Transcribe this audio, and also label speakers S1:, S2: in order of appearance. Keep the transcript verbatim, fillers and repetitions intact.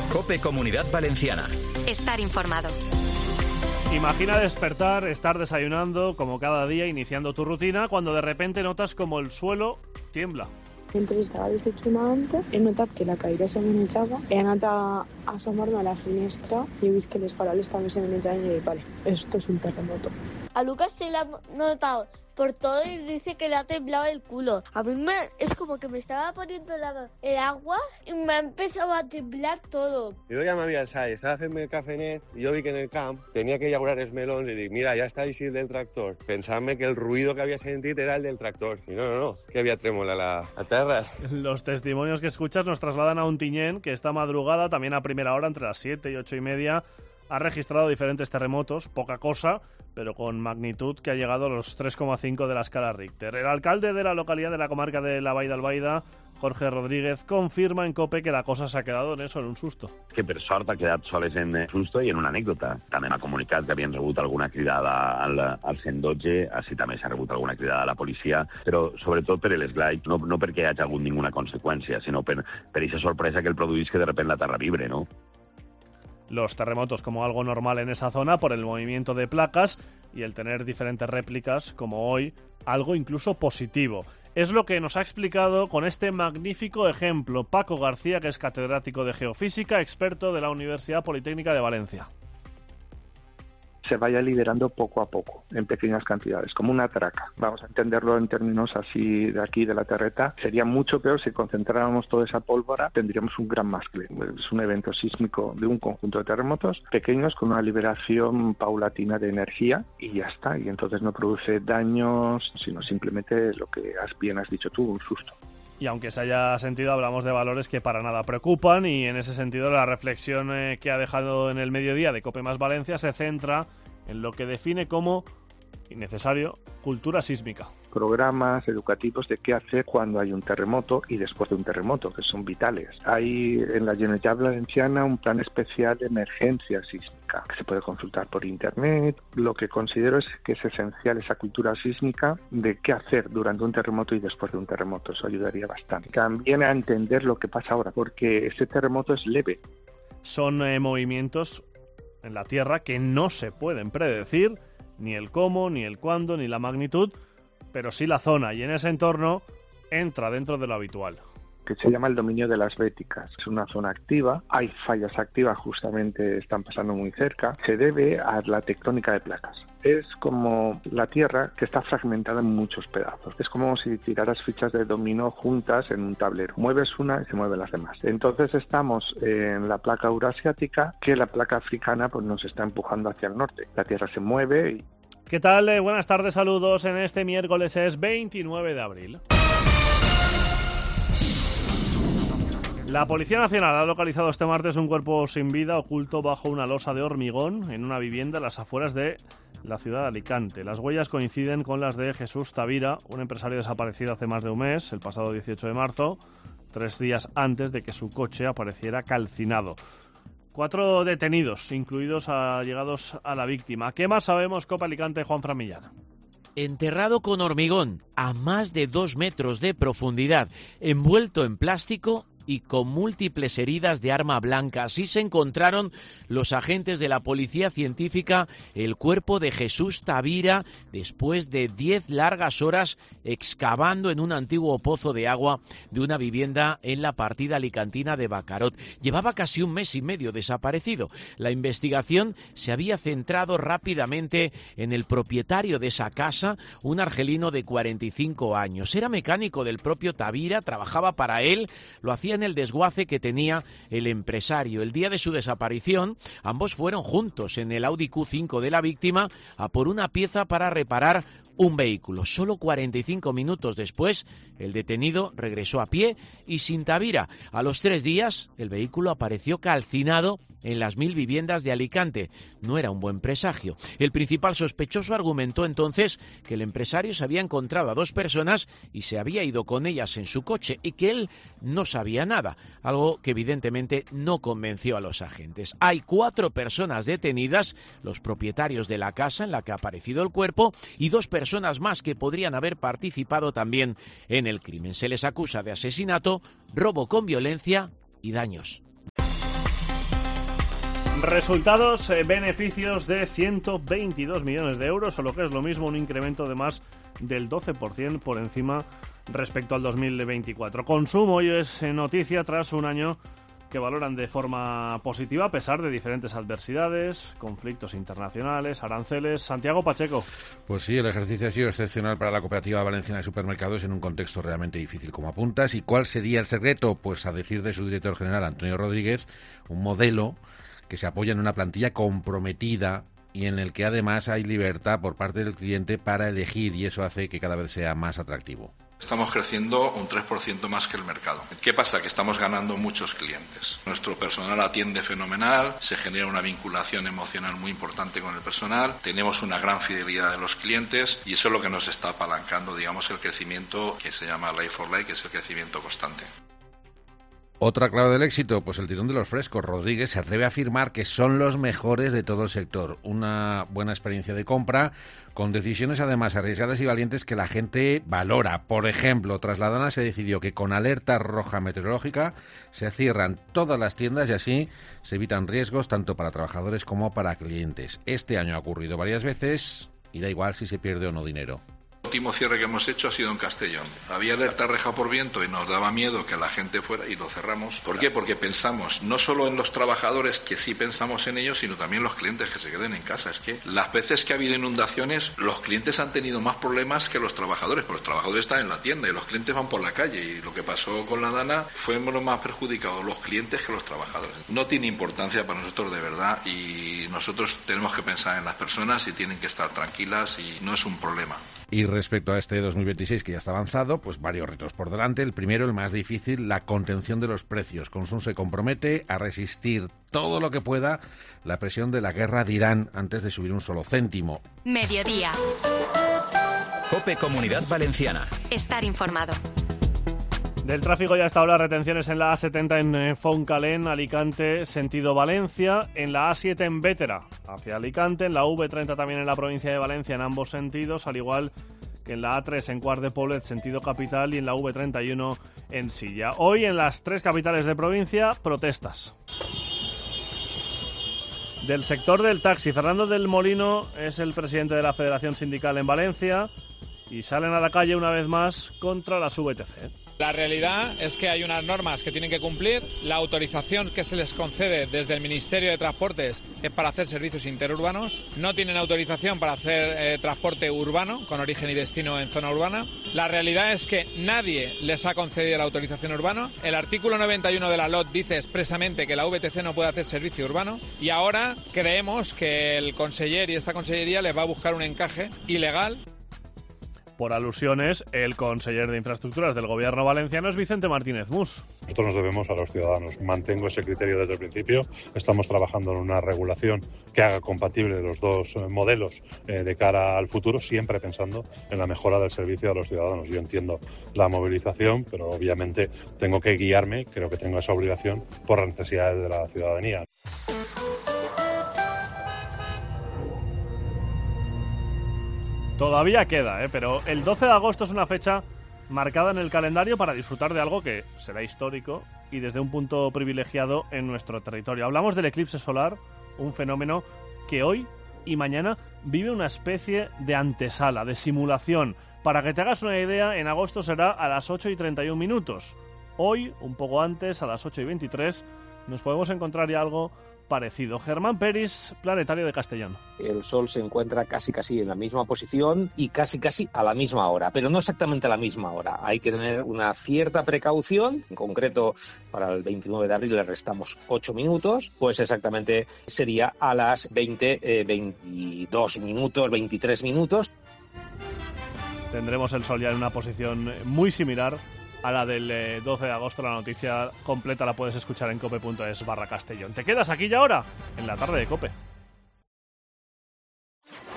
S1: COPE Comunidad Valenciana.
S2: Estar informado.
S3: Imagina despertar, estar desayunando como cada día, iniciando tu rutina, cuando de repente notas como el suelo tiembla.
S4: Mentre estava desayunant, he notat que la cadira se menjava, he anat a asomar-me a la finestra y he vist que les faroles també se menjaven y he dit, vale, esto es un terremoto.
S5: A Lucas se le ha notado por todo y dice que le ha temblado el culo. A mí me, es como que me estaba poniendo la, el agua y me ha empezado a temblar todo.
S6: Jo ja m'havia alçat, estava fent-me el cafenet i jo vi que en el camp tenia que llaurar els melons i dic, mira, ja està així del tractor. Pensant-me que el ruido que havia sentit era el del tractor. I no, no, no, que havia trèmola la, la terra.
S3: Los testimonios que escuchas nos trasladan a Ontinyent, que esta madrugada, también a primera hora, entre las siete y ocho y media, ha registrado diferentes terremotos, poca cosa, pero con magnitud que ha llegado a los tres coma cinco de la escala Richter. El alcalde de la localidad de la comarca de la Vall d'Albaida, Jorge Rodríguez, confirma en COPE que la cosa se ha quedado en eso, en un susto.
S7: Que per sort ha quedat soles en susto i en una anècdota. També m'ha comunicat que havien rebut alguna cridada al, al cent dotze, així també s'ha rebut alguna cridada a la policia, però sobretot per l'esglai, no, no perquè hi hagi hagut ninguna conseqüència, sinó per, per aquesta sorpresa que el produís que de repente la terra vibre, no?
S3: Los terremotos como algo normal en esa zona por el movimiento de placas y el tener diferentes réplicas, como hoy, algo incluso positivo. Es lo que nos ha explicado con este magnífico ejemplo Paco García, que es catedrático de Geofísica, experto de la Universidad Politécnica de Valencia.
S8: Se vaya liberando poco a poco, en pequeñas cantidades, como una traca. Vamos a entenderlo en términos así de aquí, de la terreta. Sería mucho peor si concentráramos toda esa pólvora, tendríamos un gran mascle. Es un evento sísmico de un conjunto de terremotos pequeños con una liberación paulatina de energía y ya está. Y entonces no produce daños, sino simplemente lo que has, bien has dicho tú, un susto.
S3: Y aunque se haya sentido, hablamos de valores que para nada preocupan, y en ese sentido la reflexión eh, que ha dejado en el mediodía de COPE más Valencia se centra en lo que define como innecesario cultura sísmica.
S8: Programas educativos de qué hacer cuando hay un terremoto y después de un terremoto, que son vitales. Hay en la Generalitat Valenciana un plan especial de emergencia sísmica que se puede consultar por internet. Lo que considero es que es esencial esa cultura sísmica de qué hacer durante un terremoto y después de un terremoto. Eso ayudaría bastante. También a entender lo que pasa ahora, porque este terremoto es leve.
S3: Son eh, movimientos en la Tierra que no se pueden predecir, ni el cómo, ni el cuándo, ni la magnitud, pero sí la zona, y en ese entorno entra dentro de lo habitual.
S8: Que se llama el dominio de las béticas. Es una zona activa, hay fallas activas, justamente están pasando muy cerca. Se debe a la tectónica de placas. Es como la Tierra que está fragmentada en muchos pedazos. Es como si tiraras fichas de dominó juntas en un tablero. Mueves una y se mueven las demás. Entonces estamos en la placa eurasiática, que la placa africana pues nos está empujando hacia el norte. La Tierra se mueve y...
S3: ¿Qué tal? Eh, buenas tardes, saludos. En este miércoles es veintinueve de abril. La Policía Nacional ha localizado este martes un cuerpo sin vida oculto bajo una losa de hormigón en una vivienda en las afueras de la ciudad de Alicante. Las huellas coinciden con las de Jesús Tavira, un empresario desaparecido hace más de un mes, el pasado dieciocho de marzo, tres días antes de que su coche apareciera calcinado. Cuatro detenidos, incluidos allegados a la víctima. ¿Qué más sabemos, Copa Alicante, Juan Fran Millán?
S9: Enterrado con hormigón a más de dos metros de profundidad, envuelto en plástico y con múltiples heridas de arma blanca. Así se encontraron los agentes de la Policía Científica el cuerpo de Jesús Tavira después de diez largas horas excavando en un antiguo pozo de agua de una vivienda en la partida alicantina de Bacarot. Llevaba casi un mes y medio desaparecido. La investigación se había centrado rápidamente en el propietario de esa casa, un argelino de cuarenta y cinco años. Era mecánico del propio Tavira, trabajaba para él, lo hacía en el desguace que tenía el empresario. El día de su desaparición, ambos fueron juntos en el Audi Q cinco de la víctima a por una pieza para reparar un vehículo. Solo cuarenta y cinco minutos después, el detenido regresó a pie y sin Tavira. A los tres días, el vehículo apareció calcinado en las mil viviendas de Alicante. No era un buen presagio. El principal sospechoso argumentó entonces que el empresario se había encontrado a dos personas y se había ido con ellas en su coche y que él no sabía nada, algo que evidentemente no convenció a los agentes. Hay cuatro personas detenidas, los propietarios de la casa en la que ha aparecido el cuerpo y dos personas más que podrían haber participado también en el crimen. Se les acusa de asesinato, robo con violencia y daños.
S3: Resultados, eh, beneficios de ciento veintidós millones de euros, o lo que es lo mismo, un incremento de más del doce por ciento por encima respecto al dos mil veinticuatro. Consumo hoy es noticia tras un año que valoran de forma positiva a pesar de diferentes adversidades, conflictos internacionales, aranceles. Santiago Pacheco.
S2: Pues sí, el ejercicio ha sido excepcional para la Cooperativa Valenciana de Supermercados en un contexto realmente difícil, como apuntas. ¿Y cuál sería el secreto? Pues a decir de su director general, Antonio Rodríguez, un modelo que se apoya en una plantilla comprometida y en el que además hay libertad por parte del cliente para elegir, y eso hace que cada vez sea más atractivo.
S10: Estamos creciendo un tres por ciento más que el mercado. ¿Qué pasa? Que estamos ganando muchos clientes. Nuestro personal atiende fenomenal, se genera una vinculación emocional muy importante con el personal, tenemos una gran fidelidad de los clientes y eso es lo que nos está apalancando, digamos, el crecimiento que se llama Like for Like, que es el crecimiento constante.
S2: Otra clave del éxito, pues el tirón de los frescos. Rodríguez se atreve a afirmar que son los mejores de todo el sector. Una buena experiencia de compra, con decisiones además arriesgadas y valientes que la gente valora. Por ejemplo, tras la Dana se decidió que con alerta roja meteorológica se cierran todas las tiendas y así se evitan riesgos tanto para trabajadores como para clientes. Este año ha ocurrido varias veces y da igual si se pierde o no dinero.
S10: El último cierre que hemos hecho ha sido en Castellón. Había alerta reja por viento y nos daba miedo que la gente fuera y lo cerramos. ¿Por qué? Porque pensamos no solo en los trabajadores, que sí pensamos en ellos, sino también los clientes que se queden en casa. Es que las veces que ha habido inundaciones, los clientes han tenido más problemas que los trabajadores, porque los trabajadores están en la tienda y los clientes van por la calle. Y lo que pasó con la Dana fue más perjudicado los clientes que los trabajadores. No tiene importancia para nosotros de verdad y nosotros tenemos que pensar en las personas y tienen que estar tranquilas y no es un problema.
S2: Y respecto a este dos mil veintiséis, que ya está avanzado, pues varios retos por delante. El primero, el más difícil, la contención de los precios. Consum se compromete a resistir todo lo que pueda la presión de la guerra de Irán antes de subir un solo céntimo.
S11: Mediodía.
S1: COPE Comunidad Valenciana.
S11: Estar informado.
S3: Del tráfico ya hasta ahora, retenciones en la A setenta en Foncalén, Alicante, sentido Valencia, en la A siete en Bétera, hacia Alicante, en la V treinta también en la provincia de Valencia en ambos sentidos, al igual que en la A tres en Quart de Poblet, sentido capital, y en la V treinta y uno en Silla. Hoy en las tres capitales de provincia, protestas. Del sector del taxi, Fernando del Molino es el presidente de la Federación Sindical en Valencia y salen a la calle una vez más contra las V T C.
S12: La realidad es que hay unas normas que tienen que cumplir. La autorización que se les concede desde el Ministerio de Transportes es para hacer servicios interurbanos. No tienen autorización para hacer eh, transporte urbano con origen y destino en zona urbana. La realidad es que nadie les ha concedido la autorización urbana. El artículo noventa y uno de la L O T dice expresamente que la V T C no puede hacer servicio urbano y ahora creemos que el conseller y esta consellería les va a buscar un encaje ilegal.
S3: Por alusiones, el conseller de Infraestructuras del Gobierno valenciano es Vicente Martínez Mus.
S13: Nosotros nos debemos a los ciudadanos. Mantengo ese criterio desde el principio. Estamos trabajando en una regulación que haga compatible los dos modelos eh, de cara al futuro, siempre pensando en la mejora del servicio a los ciudadanos. Yo entiendo la movilización, pero obviamente tengo que guiarme, creo que tengo esa obligación, por las necesidades de la ciudadanía.
S3: Todavía queda, ¿eh? Pero el doce de agosto es una fecha marcada en el calendario para disfrutar de algo que será histórico y desde un punto privilegiado en nuestro territorio. Hablamos del eclipse solar, un fenómeno que hoy y mañana vive una especie de antesala, de simulación. Para que te hagas una idea, en agosto será a las ocho y treinta y un minutos. Hoy, un poco antes, a las ocho y veintitrés, nos podemos encontrar ya algo parecido. Germán Peris, Planetario de Castellón.
S14: El Sol se encuentra casi casi en la misma posición y casi casi a la misma hora, pero no exactamente a la misma hora. Hay que tener una cierta precaución. En concreto, para el veintinueve de abril le restamos ocho minutos, pues exactamente sería a las veinte, eh, veintidós minutos, veintitrés minutos.
S3: Tendremos el Sol ya en una posición muy similar a la del doce de agosto. La noticia completa la puedes escuchar en cope punto es barra Castellón. ¿Te quedas aquí y ahora? En la tarde de COPE.